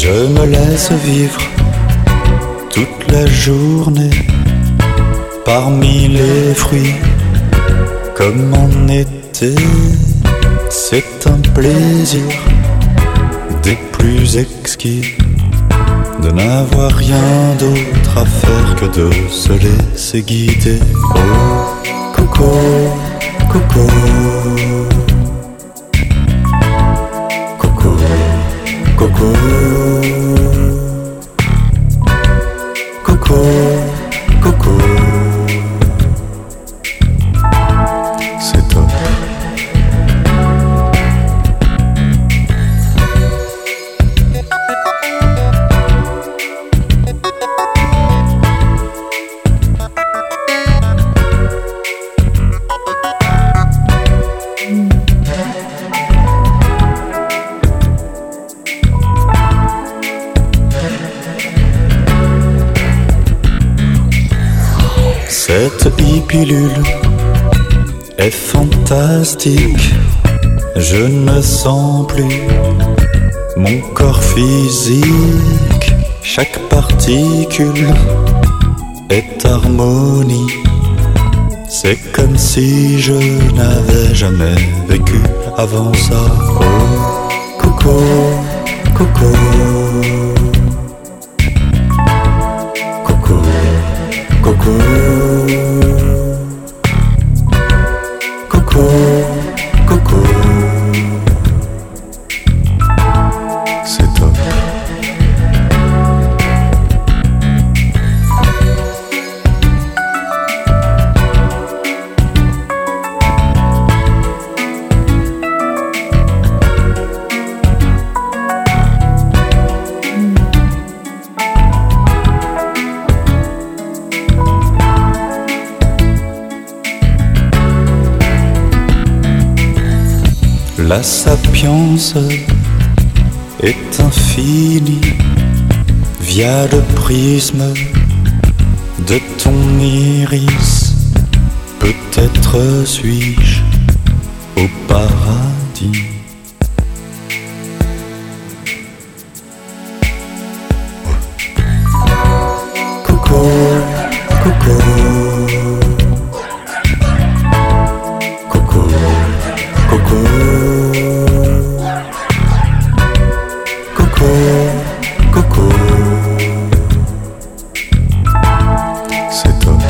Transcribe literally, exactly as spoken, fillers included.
Je me laisse vivre toute la journée parmi les fruits comme en été. C'est un plaisir des plus exquis de n'avoir rien d'autre à faire que de se laisser guider. Oh, coco, coco, coco, coco, coco, coco. C'est top. Cette e-pilule est fantastique. Je ne sens plus mon corps physique. Chaque particule est harmonie. C'est comme si je n'avais jamais vécu avant ça. Oh, coco, coco, coco, coco, coco, coco. C'est top. La sapience est infinie via le prisme de ton iris. Peut-être suis-je au paradis. Coco, coco, coco, coco, coco, coco. C'est top.